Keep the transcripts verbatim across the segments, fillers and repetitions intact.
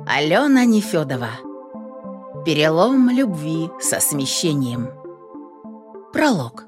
Алена Нефёдова. Перелом любви со смещением. Пролог.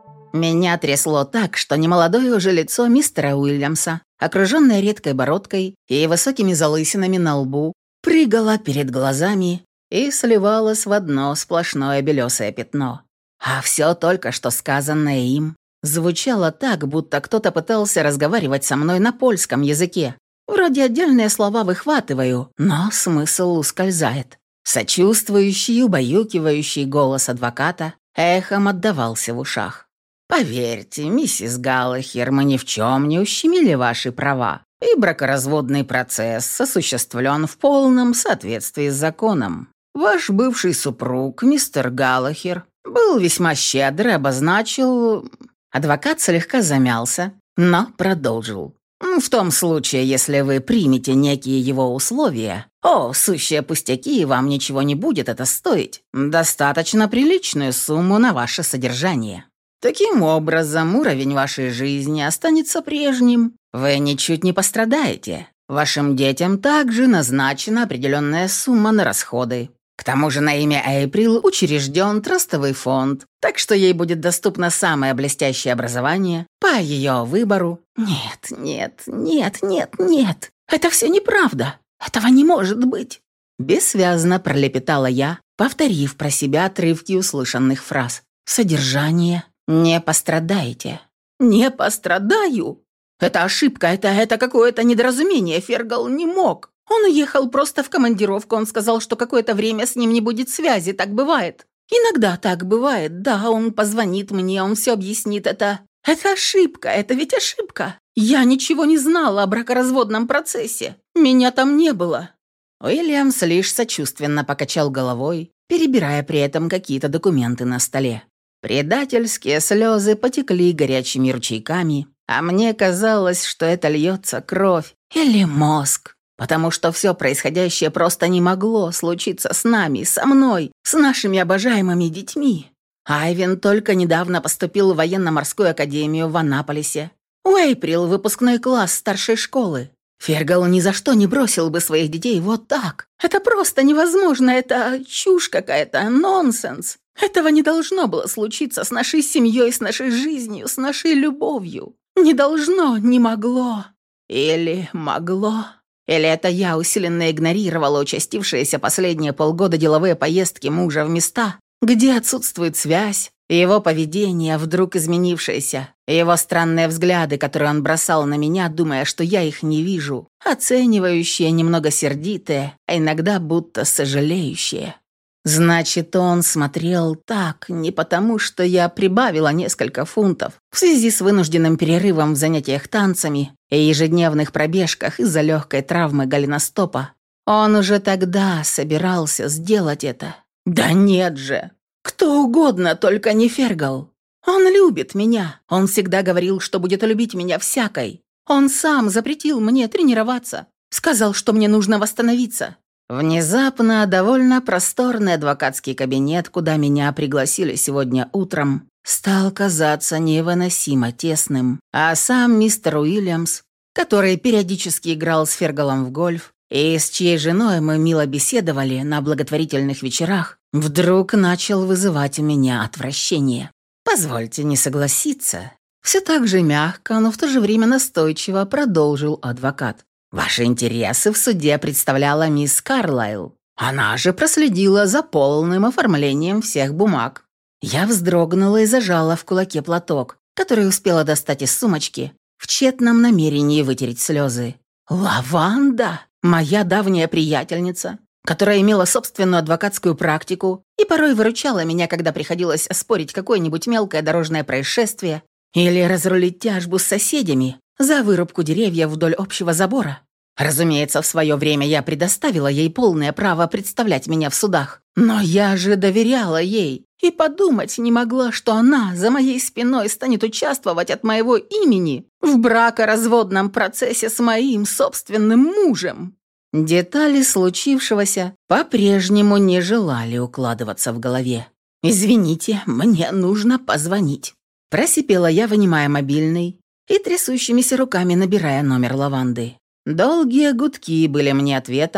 Меня трясло так, что немолодое уже лицо мистера Уильямса, окруженное редкой бородкой и высокими залысинами на лбу, прыгало перед глазами и сливалось в одно сплошное белесое пятно. А все только что сказанное им звучало так, будто кто-то пытался разговаривать со мной на польском языке. Вроде отдельные слова выхватываю, но смысл ускользает. Сочувствующий, убаюкивающий голос адвоката эхом отдавался в ушах. «Поверьте, миссис Галлахер, мы ни в чем не ущемили ваши права, и бракоразводный процесс осуществлен в полном соответствии с законом. Ваш бывший супруг, мистер Галлахер, был весьма щедр и обозначил...» Адвокат слегка замялся, но продолжил. «В том случае, если вы примете некие его условия, о, сущие пустяки, вам ничего не будет это стоить, достаточно приличную сумму на ваше содержание. Таким образом, уровень вашей жизни останется прежним, вы ничуть не пострадаете. Вашим детям также назначена определенная сумма на расходы. К тому же на имя Эйприл учрежден трастовый фонд, так что ей будет доступно самое блестящее образование по ее выбору. Нет, нет, нет, нет, нет, это все неправда. Этого не может быть. Бессвязно пролепетала я, повторив про себя отрывки услышанных фраз. Содержание. Не пострадаете. Не пострадаю. Это ошибка, это, это какое-то недоразумение. Фергал не мог. Он уехал просто в командировку, он сказал, что какое-то время с ним не будет связи, так бывает. Иногда так бывает, да, он позвонит мне, он все объяснит, это... Это ошибка, это ведь ошибка. Я ничего не знала о бракоразводном процессе, меня там не было». Уильямс лишь сочувственно покачал головой, перебирая при этом какие-то документы на столе. Предательские слезы потекли горячими ручейками, а мне казалось, что это льется кровь или мозг. Потому что все происходящее просто не могло случиться с нами, со мной, с нашими обожаемыми детьми. Айвен только недавно поступил в военно-морскую академию в Аннаполисе. У Эйприл выпускной класс старшей школы. Фергал ни за что не бросил бы своих детей вот так. Это просто невозможно, это чушь какая-то, нонсенс. Этого не должно было случиться с нашей семьей, с нашей жизнью, с нашей любовью. Не должно, не могло. Или могло. Или это я усиленно игнорировала участившиеся последние полгода деловые поездки мужа в места, где отсутствует связь, его поведение, вдруг изменившееся, его странные взгляды, которые он бросал на меня, думая, что я их не вижу, оценивающие, немного сердитые, а иногда будто сожалеющие. Значит, он смотрел так не потому, что я прибавила несколько фунтов в связи с вынужденным перерывом в занятиях танцами и ежедневных пробежках из-за легкой травмы голеностопа. Он уже тогда собирался сделать это. Да нет же! Кто угодно, только не Фергал. Он любит меня. Он всегда говорил, что будет любить меня всякой. Он сам запретил мне тренироваться. Сказал, что мне нужно восстановиться. Внезапно довольно просторный адвокатский кабинет, куда меня пригласили сегодня утром, стал казаться невыносимо тесным, а сам мистер Уильямс, который периодически играл с Фергалом в гольф и с чьей женой мы мило беседовали на благотворительных вечерах, вдруг начал вызывать у меня отвращение. «Позвольте не согласиться». Все так же мягко, но в то же время настойчиво продолжил адвокат. «Ваши интересы в суде представляла мисс Карлайл. Она же проследила за полным оформлением всех бумаг». Я вздрогнула и зажала в кулаке платок, который успела достать из сумочки, в тщетном намерении вытереть слезы. «Лаванда, моя давняя приятельница, которая имела собственную адвокатскую практику и порой выручала меня, когда приходилось оспорить какое-нибудь мелкое дорожное происшествие или разрулить тяжбу с соседями за вырубку деревьев вдоль общего забора. Разумеется, в свое время я предоставила ей полное право представлять меня в судах. Но я же доверяла ей и подумать не могла, что она за моей спиной станет участвовать от моего имени в бракоразводном процессе с моим собственным мужем». Детали случившегося по-прежнему не желали укладываться в голове. «Извините, мне нужно позвонить», – просипела я, вынимая мобильный и трясущимися руками набирая номер Лаванды. Долгие гудки были мне ответом,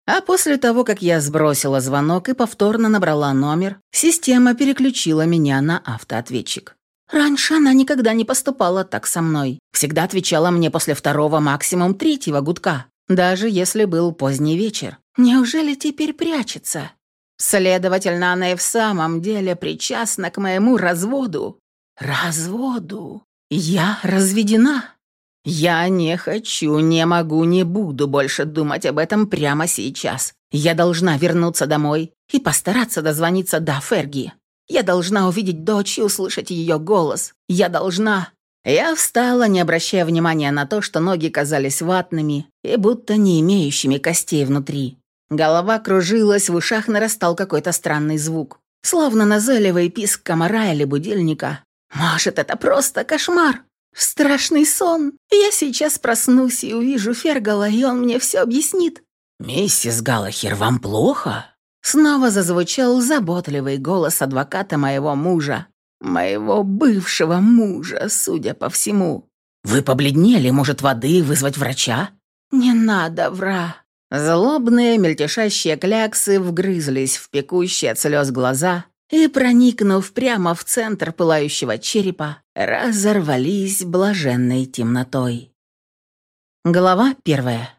А после того, как я сбросила звонок и повторно набрала номер, система переключила меня на автоответчик. Раньше она никогда не поступала так со мной. Всегда отвечала мне после второго, максимум третьего гудка, даже если был поздний вечер. Неужели теперь прячется? Следовательно, она и в самом деле причастна к моему разводу. Разводу? Я разведена? Я не хочу, не могу, не буду больше думать об этом прямо сейчас. Я должна вернуться домой и постараться дозвониться до Ферги. Я должна увидеть дочь и услышать ее голос. Я должна... Я встала, не обращая внимания на то, что ноги казались ватными и будто не имеющими костей внутри. Голова кружилась, в ушах нарастал какой-то странный звук. Словно назойливый писк комара или будильника. Может, это просто кошмар? Страшный сон. Я сейчас проснусь и увижу Фергала, и он мне все объяснит. «Миссис Галлахер, вам плохо?» Снова зазвучал заботливый голос адвоката моего мужа. Моего бывшего мужа, судя по всему. «Вы побледнели, может, воды, вызвать врача?» «Не надо, вра». Злобные мельтешащие кляксы вгрызлись в пекущие от слез глаза и, проникнув прямо в центр пылающего черепа, разорвались блаженной темнотой. Глава первая.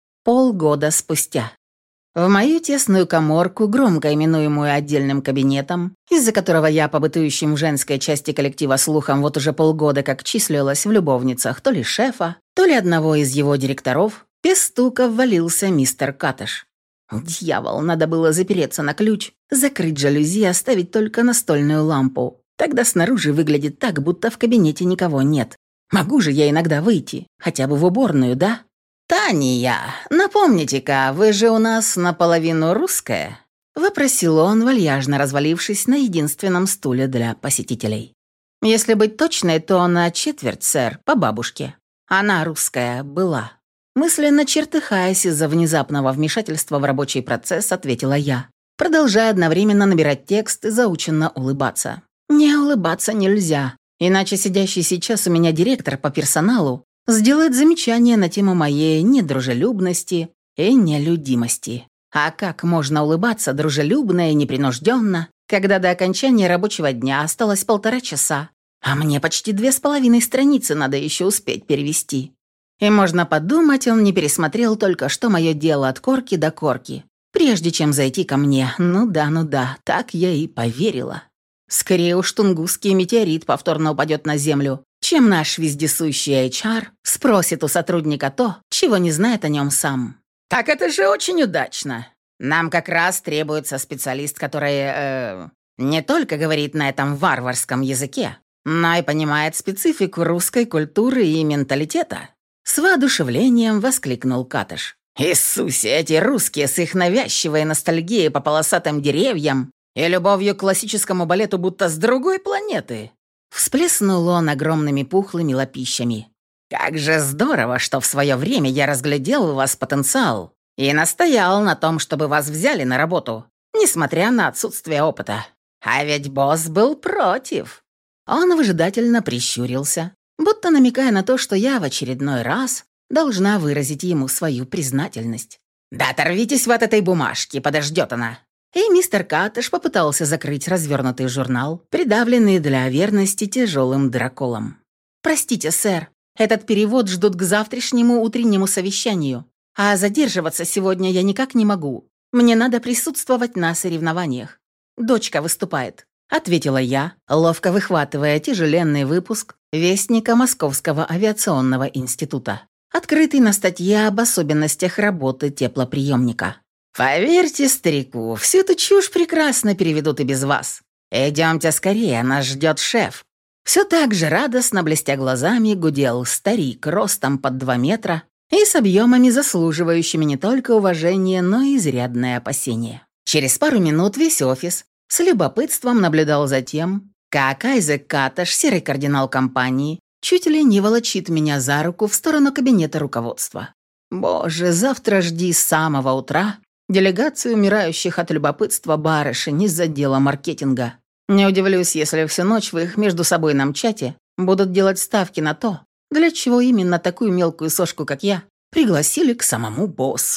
Полгода спустя. В мою тесную каморку, громко именуемую отдельным кабинетом, из-за которого я по бытующим в женской части коллектива слухам вот уже полгода как числилась в любовницах то ли шефа, то ли одного из его директоров, без стука ввалился мистер Каттеш. Дьявол, надо было запереться на ключ, закрыть жалюзи и оставить только настольную лампу. Тогда снаружи выглядит так, будто в кабинете никого нет. Могу же я иногда выйти, хотя бы в уборную, да? «Таня, напомните-ка, вы же у нас наполовину русская?» — вопросил он, вальяжно развалившись на единственном стуле для посетителей. «Если быть точной, то на четверть, сэр, по бабушке. Она русская была». Мысленно чертыхаясь из-за внезапного вмешательства в рабочий процесс, ответила я, продолжая одновременно набирать текст и заученно улыбаться. Не улыбаться нельзя, иначе сидящий сейчас у меня директор по персоналу сделает замечание на тему моей недружелюбности и нелюдимости. А как можно улыбаться дружелюбно и непринужденно, когда до окончания рабочего дня осталось полтора часа, а мне почти две с половиной страницы надо еще успеть перевести? И можно подумать, он не пересмотрел только что мое дело от корки до корки, прежде чем зайти ко мне. Ну да, ну да, так я и поверила. Скорее уж тунгусский метеорит повторно упадет на землю, чем наш вездесущий эйч ар спросит у сотрудника то, чего не знает о нем сам. «Так это же очень удачно. Нам как раз требуется специалист, который э, не только говорит на этом варварском языке, но и понимает специфику русской культуры и менталитета». С воодушевлением воскликнул Каттеш. «Иисусе, эти русские с их навязчивой ностальгией по полосатым деревьям и любовью к классическому балету будто с другой планеты!» Всплеснул он огромными пухлыми лапищами. «Как же здорово, что в свое время я разглядел у вас потенциал и настоял на том, чтобы вас взяли на работу, несмотря на отсутствие опыта. А ведь босс был против». Он выжидательно прищурился, будто намекая на то, что я в очередной раз должна выразить ему свою признательность. «Да оторвитесь вы от этой бумажки, подождет она». И мистер Каттеш попытался закрыть развернутый журнал, придавленный для верности тяжелым драколом. «Простите, сэр, этот перевод ждут к завтрашнему утреннему совещанию, а задерживаться сегодня я никак не могу. Мне надо присутствовать на соревнованиях. Дочка выступает», — ответила я, ловко выхватывая тяжеленный выпуск Вестника Московского авиационного института, открытый на статье об особенностях работы теплоприемника. «Поверьте старику, всю эту чушь прекрасно переведут и без вас. Идемте скорее, нас ждет шеф». Все так же радостно, блестя глазами, гудел старик ростом под два метра и с объемами, заслуживающими не только уважения, но и изрядное опасение. Через пару минут весь офис с любопытством наблюдал за тем, как Айзек Каттеш, серый кардинал компании, чуть ли не волочит меня за руку в сторону кабинета руководства. Боже, завтра жди с самого утра делегацию умирающих от любопытства барышень из отдела маркетинга. Не удивлюсь, если всю ночь в их между собойном чате будут делать ставки на то, для чего именно такую мелкую сошку, как я, пригласили к самому боссу.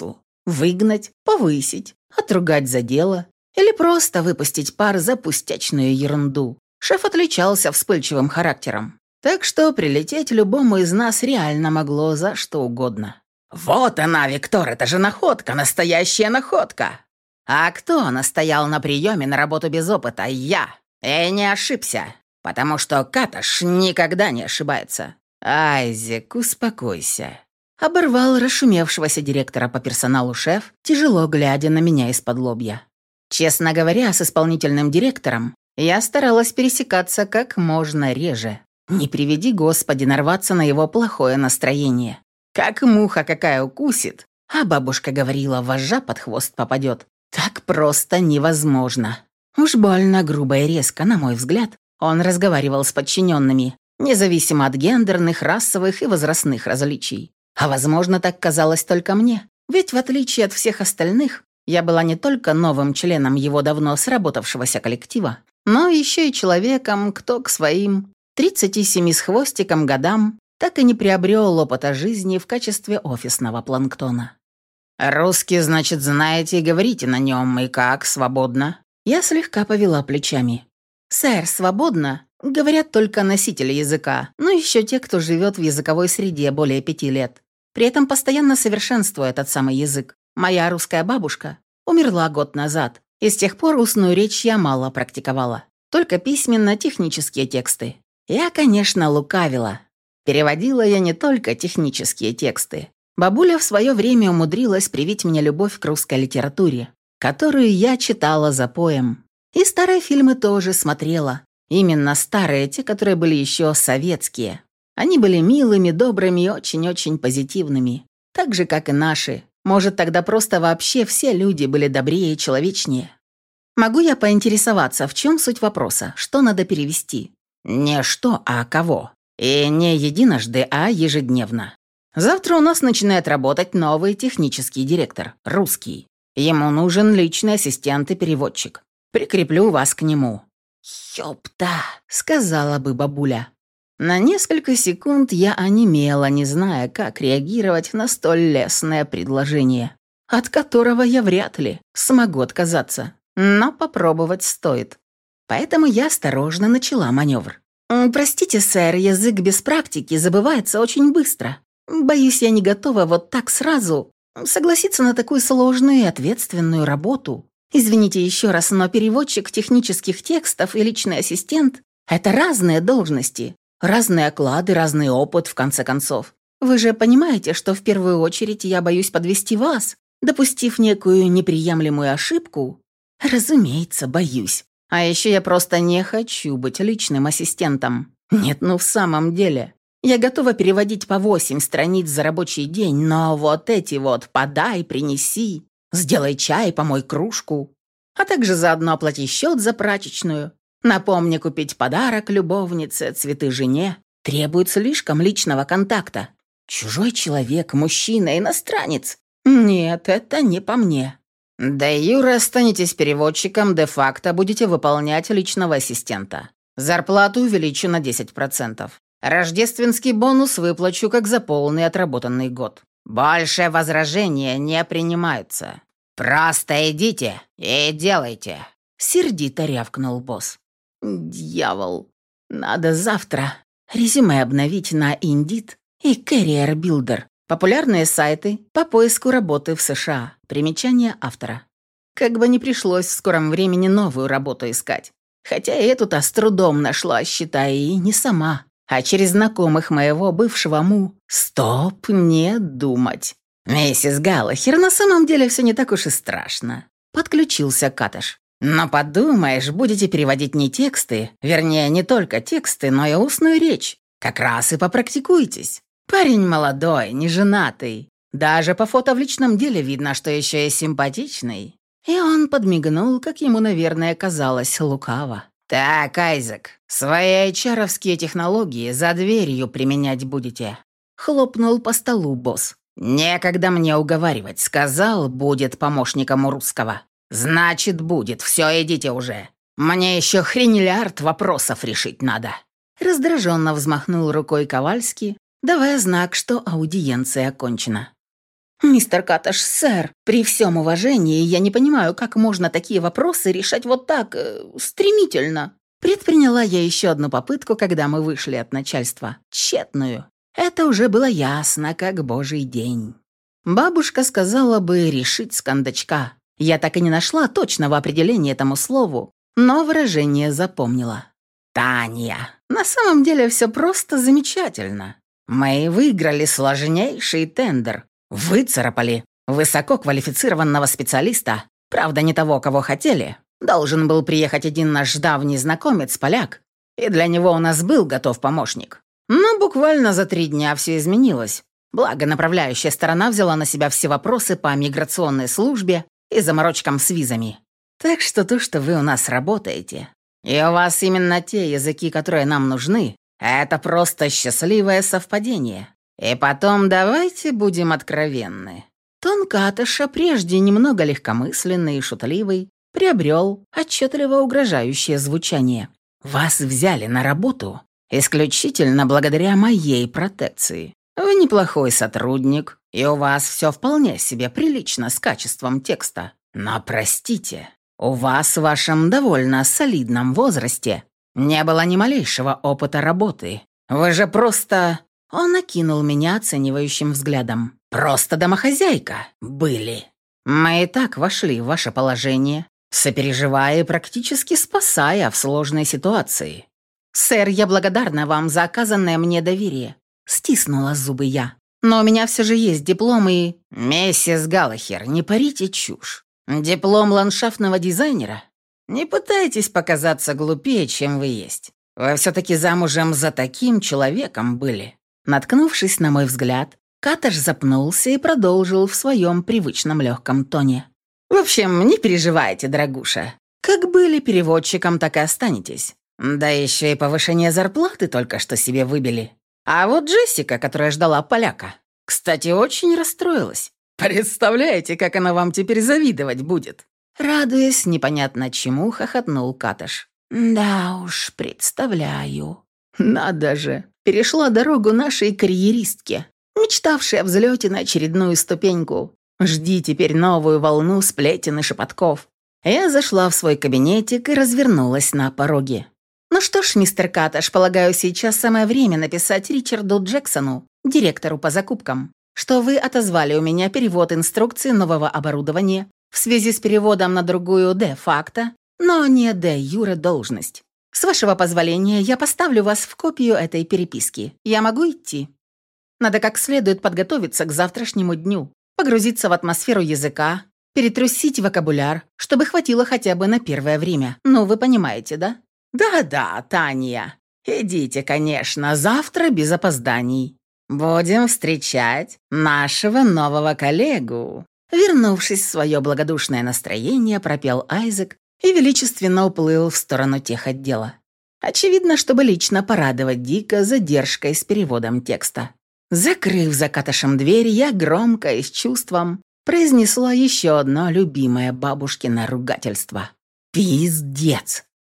Выгнать, повысить, отругать за дело или просто выпустить пар за пустячную ерунду. Шеф отличался вспыльчивым характером, так что прилететь любому из нас реально могло за что угодно. «Вот она, Виктор, это же находка, настоящая находка!» «А кто настоял на приеме на работу без опыта? Я. И не ошибся, потому что Каташ никогда не ошибается». «Айзек, успокойся», — оборвал расшумевшегося директора по персоналу шеф, тяжело глядя на меня из-под лобья. Честно говоря, с исполнительным директором я старалась пересекаться как можно реже. Не приведи, Господи, нарваться на его плохое настроение. Как муха какая укусит, а бабушка говорила, вожжа под хвост попадет. Так просто невозможно. Уж больно грубо и резко, на мой взгляд, он разговаривал с подчиненными, независимо от гендерных, расовых и возрастных различий. А возможно, так казалось только мне. Ведь в отличие от всех остальных, я была не только новым членом его давно сработавшегося коллектива, но еще и человеком, кто к своим тридцати семи с хвостиком годам так и не приобрел опыта жизни в качестве офисного планктона. «Русский, значит, знаете и говорите на нем, и как, свободно?» Я слегка повела плечами. «Сэр, свободно?» Говорят только носители языка, но еще те, кто живет в языковой среде более пяти лет. При этом постоянно совершенствуя этот самый язык. Моя русская бабушка умерла год назад, и с тех пор устную речь я мало практиковала. Только письменно-технические тексты. Я, конечно, лукавила. Переводила я не только технические тексты. Бабуля в свое время умудрилась привить мне любовь к русской литературе, которую я читала запоем. И старые фильмы тоже смотрела. Именно старые, те, которые были еще советские. Они были милыми, добрыми и очень-очень позитивными. Так же, как и наши. Может, тогда просто вообще все люди были добрее и человечнее. Могу я поинтересоваться, в чем суть вопроса? Что надо перевести? Не что, а кого. И не единожды, а ежедневно. Завтра у нас начинает работать новый технический директор, русский. Ему нужен личный ассистент и переводчик. Прикреплю вас к нему». «Ёпта», — сказала бы бабуля. На несколько секунд я онемела, не зная, как реагировать на столь лестное предложение, от которого я вряд ли смогу отказаться, но попробовать стоит. Поэтому я осторожно начала маневр. «Простите, сэр, язык без практики забывается очень быстро. Боюсь, я не готова вот так сразу согласиться на такую сложную и ответственную работу. Извините еще раз, но переводчик технических текстов и личный ассистент — это разные должности, разные оклады, разный опыт, в конце концов. Вы же понимаете, что в первую очередь я боюсь подвести вас, допустив некую неприемлемую ошибку? Разумеется, боюсь. А еще я просто не хочу быть личным ассистентом. Нет, ну в самом деле. Я готова переводить по восемь страниц за рабочий день, но вот эти вот «подай», «принеси», «сделай чай», «помой кружку», а также заодно оплати счет за прачечную, напомни купить подарок любовнице, цветы жене, требует слишком личного контакта. Чужой человек, мужчина, иностранец. Нет, это не по мне. Де юре останетесь переводчиком, де-факто будете выполнять личного ассистента. Зарплату увеличу на десять процентов. Рождественский бонус выплачу как за полный отработанный год. Больше возражения не принимаются. Просто идите и делайте», — сердито рявкнул босс. «Дьявол, надо завтра резюме обновить на Indeed и Career Builder. Популярные сайты по поиску работы в США. Примечание автора. Как бы не пришлось в скором времени новую работу искать. Хотя и эту-то с трудом нашла, считай, и не сама, а через знакомых моего бывшего му. Стоп, не думать. «Миссис Галлахер, на самом деле все не так уж и страшно», — подключился Каташ. «Но подумаешь, будете переводить не тексты, вернее, не только тексты, но и устную речь. Как раз и попрактикуйтесь. Парень молодой, не женатый. Даже по фото в личном деле видно, что еще и симпатичный». И он подмигнул, как ему, наверное, казалось, лукаво. «Так, Айзек, свои эйчаровские технологии за дверью применять будете», — хлопнул по столу босс. «Некогда мне уговаривать. Сказал, будет помощником у русского. Значит, будет. Все, идите уже. Мне еще хренелиард вопросов решить надо». Раздраженно взмахнул рукой Ковальский, давая знак, что аудиенция окончена. «Мистер Катташ, сэр, при всем уважении я не понимаю, как можно такие вопросы решать вот так, э, стремительно». Предприняла я еще одну попытку, когда мы вышли от начальства. Тщетную. Это уже было ясно, как божий день. Бабушка сказала бы «решить с кондачка». Я так и не нашла точного определения этому слову, но выражение запомнила. «Таня, на самом деле все просто замечательно. Мы выиграли сложнейший тендер, выцарапали высококвалифицированного специалиста, правда, не того, кого хотели. Должен был приехать один наш давний знакомец, поляк, и для него у нас был готов помощник. Но буквально за три дня все изменилось. Благо, направляющая сторона взяла на себя все вопросы по миграционной службе и заморочкам с визами. Так что то, что вы у нас работаете, и у вас именно те языки, которые нам нужны, это просто счастливое совпадение. И потом давайте будем откровенны. Тон Катташа, прежде немного легкомысленный и шутливый, приобрел отчетливо угрожающее звучание. Вас взяли на работу исключительно благодаря моей протекции. Вы неплохой сотрудник, и у вас все вполне себе прилично с качеством текста. Но простите, у вас в вашем довольно солидном возрасте не было ни малейшего опыта работы. Вы же просто...» Он окинул меня оценивающим взглядом. «Просто домохозяйка были. Мы и так вошли в ваше положение, сопереживая и практически спасая в сложной ситуации. Сэр, я благодарна вам за оказанное мне доверие». Стиснула зубы я. «Но у меня все же есть диплом и...» «Миссис Галлахер, не парите чушь. Диплом ландшафтного дизайнера? Не пытайтесь показаться глупее, чем вы есть. Вы все-таки замужем за таким человеком были». Наткнувшись на мой взгляд, Катташ запнулся и продолжил в своем привычном легком тоне. «В общем, не переживайте, дорогуша. Как были переводчиком, так и останетесь. Да еще и повышение зарплаты только что себе выбили. А вот Джессика, которая ждала поляка, кстати, очень расстроилась. Представляете, как она вам теперь завидовать будет?» Радуясь непонятно чему, хохотнул Катташ. «Да уж, представляю. Надо же, перешла дорогу нашей карьеристке, мечтавшей о взлете на очередную ступеньку. Жди теперь новую волну сплетен и шепотков». Я зашла в свой кабинетик и развернулась на пороге. «Ну что ж, мистер Катташ, полагаю, сейчас самое время написать Ричарду Джексону, директору по закупкам, что вы отозвали у меня перевод инструкции нового оборудования в связи с переводом на другую де-факто, но не де-юре должность. С вашего позволения, я поставлю вас в копию этой переписки. Я могу идти? Надо как следует подготовиться к завтрашнему дню, погрузиться в атмосферу языка, перетрусить вокабуляр, чтобы хватило хотя бы на первое время. Ну, вы понимаете, да?» «Да-да, Таня. Идите, конечно, завтра без опозданий. Будем встречать нашего нового коллегу». Вернувшись в свое благодушное настроение, пропел Айзек и величественно уплыл в сторону техотдела. Очевидно, чтобы лично порадовать Дика задержкой с переводом текста. Закрыв за Катташем дверь, я громко и с чувством произнесла еще одно любимое бабушкино ругательство. «Пиздец!»